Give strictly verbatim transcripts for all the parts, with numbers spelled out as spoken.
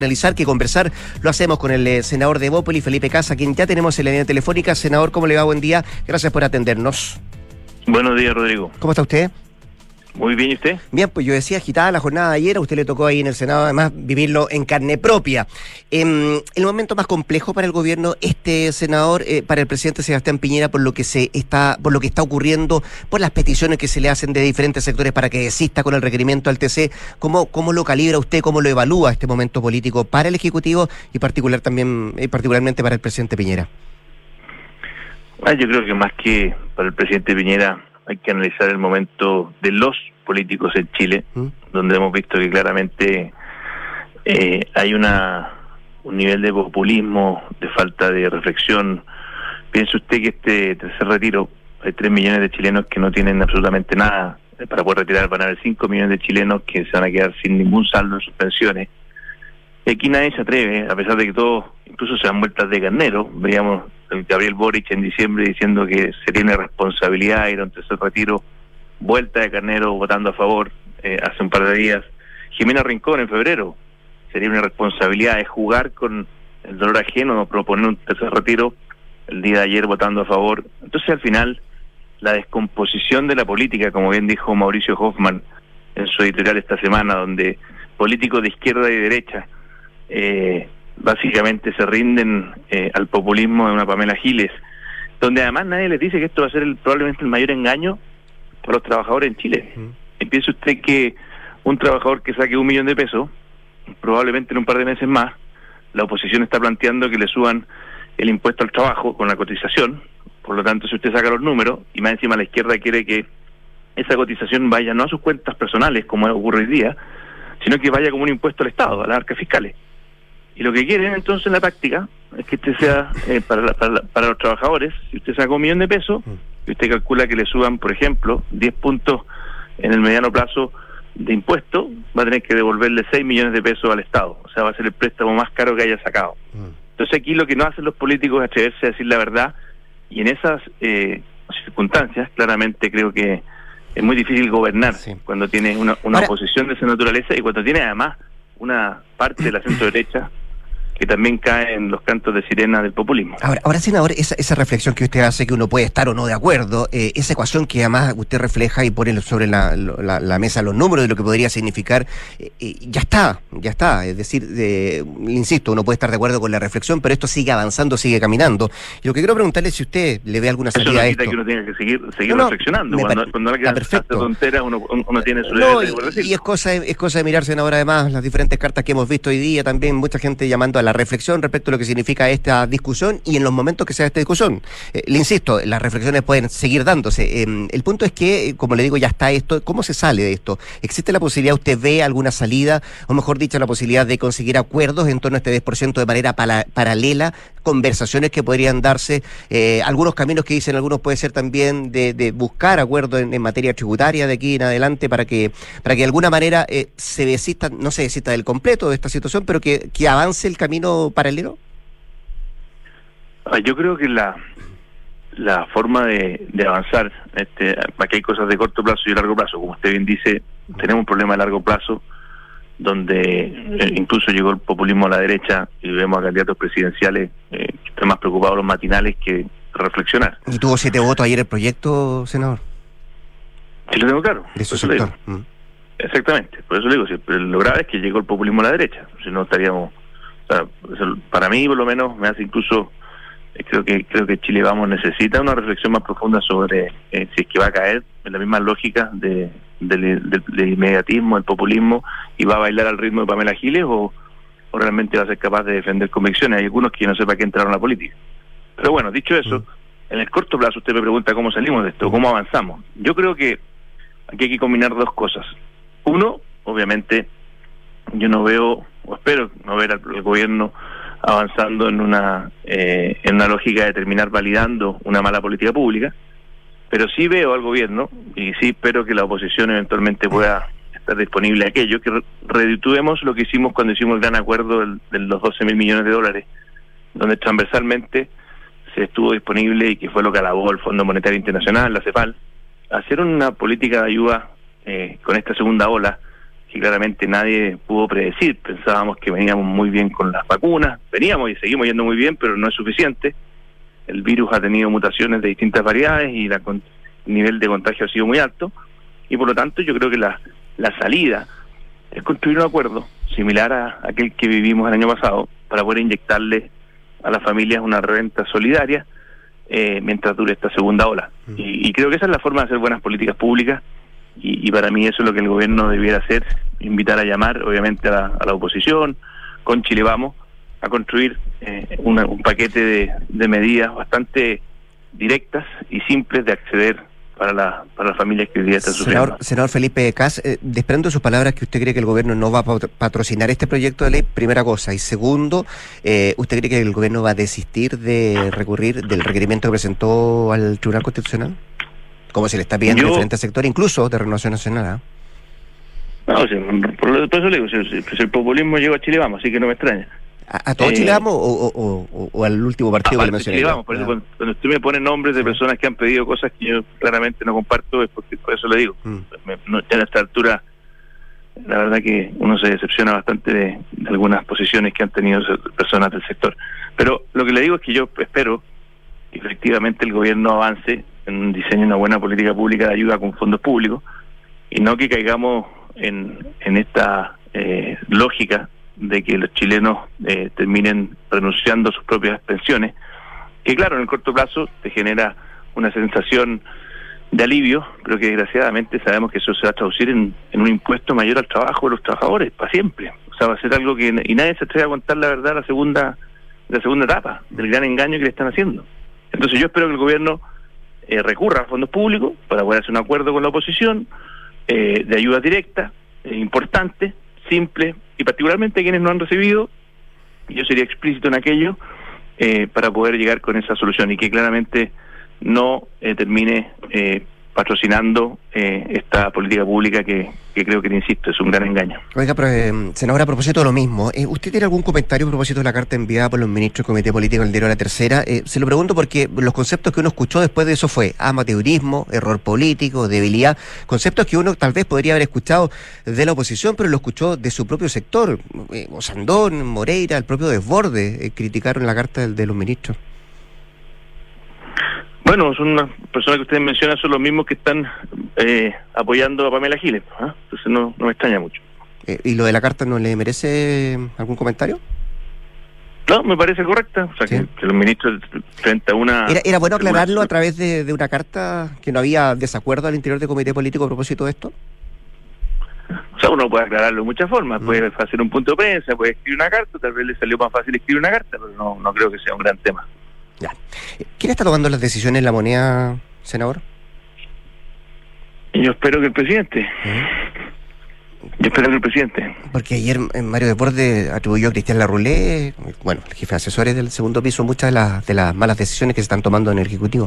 analizar que conversar lo hacemos con el eh, senador de Evópolis, Felipe Casa, quien ya tenemos en la línea telefónica. Senador, ¿cómo le va? Buen día, gracias por atendernos. Buenos días, Rodrigo. ¿Cómo está usted? Muy bien, ¿y usted? Bien, pues yo decía, agitada la jornada de ayer, a usted le tocó ahí en el Senado además vivirlo en carne propia. Eh, el momento más complejo para el gobierno, este senador, eh, para el presidente Sebastián Piñera, por lo que se está, por lo que está ocurriendo, por las peticiones que se le hacen de diferentes sectores para que desista con el requerimiento al T C, ¿cómo, cómo lo calibra usted, cómo lo evalúa este momento político para el Ejecutivo y particular también, y particularmente para el presidente Piñera? Ah, yo creo que más que para el presidente Piñera hay que analizar el momento de los políticos en Chile, ¿Mm? donde hemos visto que claramente eh, hay una un nivel de populismo, de falta de reflexión. Piense usted que este tercer retiro, hay tres millones de chilenos que no tienen absolutamente nada para poder retirar, van a haber cinco millones de chilenos que se van a quedar sin ningún saldo en sus pensiones. Y aquí nadie se atreve, a pesar de que todos incluso se dan vueltas de carnero. Veíamos a Gabriel Boric en diciembre diciendo que se tiene responsabilidad de ir a un tercer retiro, vuelta de carnero votando a favor eh, hace un par de días. Jimena Rincón en febrero, sería una responsabilidad de jugar con el dolor ajeno, proponer un tercer retiro, el día de ayer votando a favor. Entonces al final la descomposición de la política, como bien dijo Mauricio Hoffman en su editorial esta semana, donde políticos de izquierda y derecha eh, básicamente se rinden eh, al populismo de una Pamela Giles, donde además nadie les dice que esto va a ser el, probablemente el mayor engaño para los trabajadores en Chile. Mm. Y piense usted que un trabajador que saque un millón de pesos, probablemente en un par de meses más, la oposición está planteando que le suban el impuesto al trabajo con la cotización. Por lo tanto, si usted saca los números, y más encima la izquierda quiere que esa cotización vaya no a sus cuentas personales, como ocurre hoy día, sino que vaya como un impuesto al Estado, a las arcas fiscales. Y lo que quieren entonces en la práctica es que este sea eh, para, la, para, la, para los trabajadores. Si usted saca un millón de pesos y usted calcula que le suban, por ejemplo, diez puntos en el mediano plazo de impuesto, va a tener que devolverle seis millones de pesos al Estado. O sea, va a ser el préstamo más caro que haya sacado. Entonces aquí lo que no hacen los políticos es atreverse a decir la verdad, y en esas eh, circunstancias claramente creo que es muy difícil gobernar, sí, cuando tienes una, una Ahora, oposición de esa naturaleza, y cuando tienes además una parte de la centro derecha que también cae en los cantos de sirena del populismo. Ahora, ahora senador, esa, esa reflexión que usted hace, que uno puede estar o no de acuerdo, eh, esa ecuación que además usted refleja y pone sobre la, la, la mesa los números de lo que podría significar, eh, eh, ya está, ya está. Es decir, eh, insisto, uno puede estar de acuerdo con la reflexión, pero esto sigue avanzando, sigue caminando. Y lo que quiero preguntarle es si usted le ve alguna salida Eso no a quita esto. que uno tenga que seguir, seguir no, reflexionando. No, cuando, cuando alguien hace tonteras, uno, uno tiene su no, derecho de y, y es cosa, es cosa de mirar, senador, además, las diferentes cartas que hemos visto hoy día, también mucha gente llamando a la reflexión respecto lo que significa esta discusión y en los momentos que sea esta discusión. Eh, le insisto, las reflexiones pueden seguir dándose. Eh, el punto es que, como le digo, ya está esto. ¿Cómo se sale de esto? ¿Existe la posibilidad, usted ve alguna salida, o mejor dicho, la posibilidad de conseguir acuerdos en torno a este diez por ciento de manera para, paralela, conversaciones que podrían darse, eh, algunos caminos que dicen algunos puede ser también de, de buscar acuerdos en, en materia tributaria de aquí en adelante para que para que de alguna manera eh, se desista, no se desista del completo de esta situación, pero que, que avance el camino paralelo? Yo creo que la la forma de, de avanzar, este, aquí hay cosas de corto plazo y de largo plazo. Como usted bien dice, tenemos un problema de largo plazo donde eh, incluso llegó el populismo a la derecha y vemos a candidatos presidenciales eh, que están más preocupados los matinales que reflexionar. ¿Y tuvo siete votos ayer el proyecto, senador? Sí, lo tengo claro. De su sector. Mm. Exactamente, por eso le digo, sí, pero lo grave es que llegó el populismo a la derecha, si no estaríamos, o sea, eso, para mí por lo menos me hace incluso, eh, creo que creo que Chile Vamos necesita una reflexión más profunda sobre eh, si es que va a caer en la misma lógica de del, del, del inmediatismo, el populismo, y va a bailar al ritmo de Pamela Giles, o, o realmente va a ser capaz de defender convicciones. Hay algunos que no sepa qué entraron a la política. Pero bueno, dicho eso, mm. en el corto plazo usted me pregunta cómo salimos de esto, cómo avanzamos. Yo creo que aquí hay que combinar dos cosas. Uno, obviamente, yo no veo, o espero no ver al, al gobierno avanzando en una eh, en una lógica de terminar validando una mala política pública, pero sí veo al gobierno, y sí espero que la oposición eventualmente pueda estar disponible a aquello, que redituemos lo que hicimos cuando hicimos el gran acuerdo del, de los doce mil millones de dólares, donde transversalmente se estuvo disponible, y que fue lo que alabó el Fondo Monetario Internacional, la CEPAL, hacer una política de ayuda eh, con esta segunda ola, que claramente nadie pudo predecir. Pensábamos que veníamos muy bien con las vacunas, veníamos y seguimos yendo muy bien, pero no es suficiente. El virus ha tenido mutaciones de distintas variedades y la, el nivel de contagio ha sido muy alto, y por lo tanto yo creo que la, la salida es construir un acuerdo similar a aquel que vivimos el año pasado para poder inyectarle a las familias una renta solidaria eh, mientras dure esta segunda ola. Mm. Y, y creo que esa es la forma de hacer buenas políticas públicas, y, y para mí eso es lo que el gobierno debiera hacer, invitar a llamar obviamente a la, a la oposición, con Chile Vamos, a construir eh, una, un paquete de, de medidas bastante directas y simples de acceder para la para las familias que hoy día están sufriendo. Senador, senador Felipe Kast, eh, desprendo de sus palabras que usted cree que el gobierno no va a patrocinar este proyecto de ley, primera cosa. Y segundo, eh, ¿usted cree que el gobierno va a desistir de recurrir del requerimiento que presentó al Tribunal Constitucional? Como se le está pidiendo a diferentes sectores, incluso de Renovación Nacional. ¿eh? No, o sea, por, por eso le digo, si, si, si el populismo llegó a Chile Vamos, así que no me extraña. ¿A, a todo eh, Chile Vamos o, o, o, o al último partido que le mencioné? Chile Vamos, por eso cuando, cuando usted me pone nombres de personas que han pedido cosas que yo claramente no comparto, es porque por eso le digo. Mm. Me, no, ya a esta altura, la verdad que uno se decepciona bastante de, de algunas posiciones que han tenido personas del sector. Pero lo que le digo es que yo espero que efectivamente el gobierno avance en un diseño de una buena política pública de ayuda con fondos públicos, y no que caigamos en, en esta eh, lógica de que los chilenos eh, terminen renunciando a sus propias pensiones, que claro, en el corto plazo te genera una sensación de alivio, pero que desgraciadamente sabemos que eso se va a traducir en, en un impuesto mayor al trabajo de los trabajadores, para siempre. O sea, va a ser algo que... Y nadie se atreve a contar la verdad la segunda, la segunda etapa, del gran engaño que le están haciendo. Entonces yo espero que el gobierno eh, recurra a fondos públicos para poder hacer un acuerdo con la oposición, eh, de ayuda directa, eh, importante, simple, y particularmente quienes no han recibido, yo sería explícito en aquello, eh, para poder llegar con esa solución, y que claramente no eh, termine eh, patrocinando eh, esta política pública que, que creo que, insisto, es un gran engaño. Oiga, pero, eh, senador, a propósito de lo mismo, eh, ¿usted tiene algún comentario a propósito de la carta enviada por los ministros del Comité Político del Diario La Tercera? Eh, se lo pregunto porque los conceptos que uno escuchó después de eso fue amateurismo, error político, debilidad, conceptos que uno tal vez podría haber escuchado de la oposición, pero lo escuchó de su propio sector. Eh, Osandón, Moreira, el propio Desbordes eh, criticaron la carta de, de los ministros. Bueno, son unas personas que ustedes mencionan, son los mismos que están eh, apoyando a Pamela Giles, ¿eh? Entonces no, no me extraña mucho. Eh, ¿Y lo de la carta no le merece algún comentario? No, me parece correcta, o sea, ¿sí? que, que los ministros frente a una... ¿Era, era bueno aclararlo una... a través de, de una carta, que no había desacuerdo al interior del comité político a propósito de esto? O sea, uno puede aclararlo de muchas formas, mm. puede hacer un punto de prensa, puede escribir una carta, tal vez le salió más fácil escribir una carta, pero no, no creo que sea un gran tema. Ya. ¿Quién está tomando las decisiones en la moneda, senador? Yo espero que el presidente. ¿Eh? Yo espero que el presidente. Porque ayer Mario Desbordes atribuyó a Cristian Larroulé, bueno, el jefe de asesores del segundo piso, muchas de las de las malas decisiones que se están tomando en el Ejecutivo.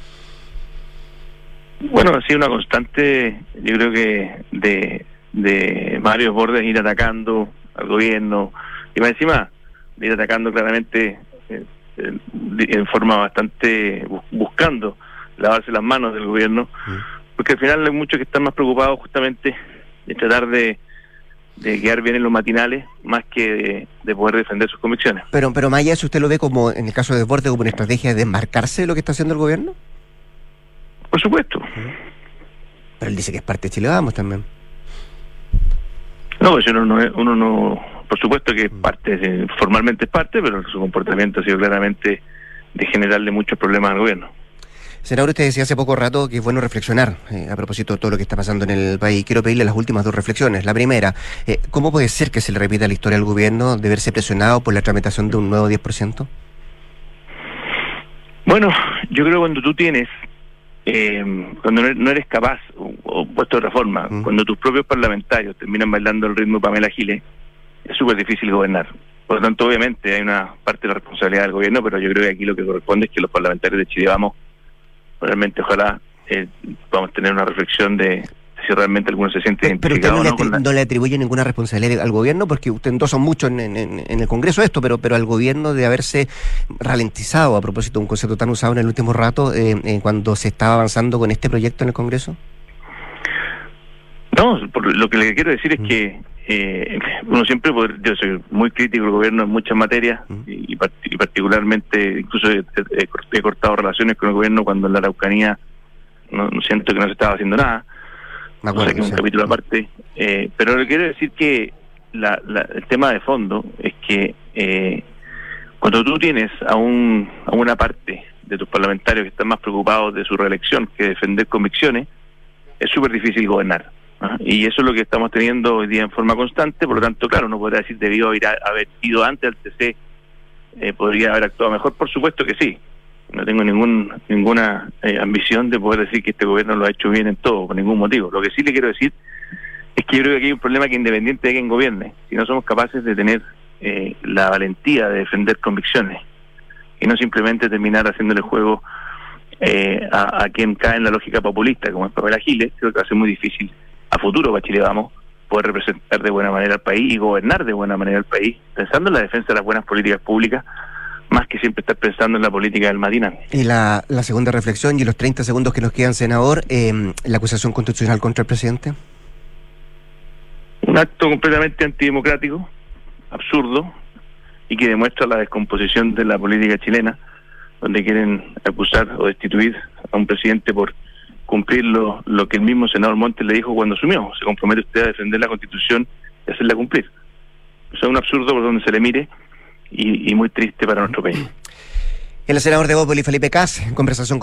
Bueno, ha sido una constante, yo creo que de, de Mario Desbordes ir atacando al gobierno, y más encima de ir atacando claramente eh, en forma bastante buscando lavarse las manos del gobierno, porque al final hay muchos que están más preocupados justamente de tratar de, de quedar bien en los matinales más que de, de poder defender sus convicciones. Pero pero más allá de eso, ¿usted lo ve como, en el caso de Desbordes, como una estrategia de desmarcarse de lo que está haciendo el gobierno? Por supuesto. Pero él dice que es parte de Chile Vamos también. No, pues uno no, uno no por supuesto que es parte, formalmente es parte, pero su comportamiento ha sido claramente de generarle muchos problemas al gobierno. Senador, usted decía hace poco rato que es bueno reflexionar eh, a propósito de todo lo que está pasando en el país. Quiero pedirle las últimas dos reflexiones. La primera, eh, ¿cómo puede ser que se le repita la historia al gobierno de verse presionado por la tramitación de un nuevo diez por ciento? Bueno, yo creo que cuando tú tienes, eh, cuando no eres capaz, o, o puesto de otra forma, mm. cuando tus propios parlamentarios terminan bailando el ritmo de Pamela Giles, es súper difícil gobernar. Por lo tanto, obviamente, hay una parte de la responsabilidad del gobierno, pero yo creo que aquí lo que corresponde es que los parlamentarios de Chile Vamos, realmente, ojalá eh, vamos a tener una reflexión de si realmente alguno se siente identificado. Pero usted no, no, le, no le atribuye ninguna responsabilidad al gobierno, porque usted endosa mucho en, en, en el Congreso esto, pero pero al gobierno de haberse ralentizado, a propósito de un concepto tan usado en el último rato, eh, eh, cuando se estaba avanzando con este proyecto en el Congreso. No, por lo que le quiero decir es que eh, uno siempre, puede, yo soy muy crítico del gobierno en muchas materias y, y particularmente, incluso he, he, he cortado relaciones con el gobierno cuando en la Araucanía no, no siento que no se estaba haciendo nada. Me acuerdo, o sea, que es un sí. capítulo aparte. Eh, pero le quiero decir que la, la, el tema de fondo es que eh, cuando tú tienes a, un, a una parte de tus parlamentarios que están más preocupados de su reelección que defender convicciones, es súper difícil gobernar. ¿Ah? Y eso es lo que estamos teniendo hoy día en forma constante. Por lo tanto, claro, uno podría decir debió ir a, haber ido antes al T C, eh, podría haber actuado mejor. Por supuesto que sí. No tengo ningún ninguna eh, ambición de poder decir que este gobierno lo ha hecho bien en todo, por ningún motivo. Lo que sí le quiero decir es que yo creo que aquí hay un problema que independiente de quién gobierne, si no somos capaces de tener eh, la valentía de defender convicciones y no simplemente terminar haciéndole juego eh, a, a quien cae en la lógica populista, como es Pamela Giles, creo que va a ser muy difícil a futuro para Chile Vamos poder representar de buena manera al país y gobernar de buena manera al país, pensando en la defensa de las buenas políticas públicas, más que siempre estar pensando en la política del matinal. Y la, la segunda reflexión, y los treinta segundos que nos quedan, senador, eh, la acusación constitucional contra el presidente. Un acto completamente antidemocrático, absurdo, y que demuestra la descomposición de la política chilena, donde quieren acusar o destituir a un presidente por cumplir lo, lo que el mismo senador Montes le dijo cuando asumió. Se compromete usted a defender la Constitución y hacerla cumplir. Eso es un absurdo por donde se le mire y, y muy triste para nuestro país. El senador de Bópoli, Felipe Kast, en conversación con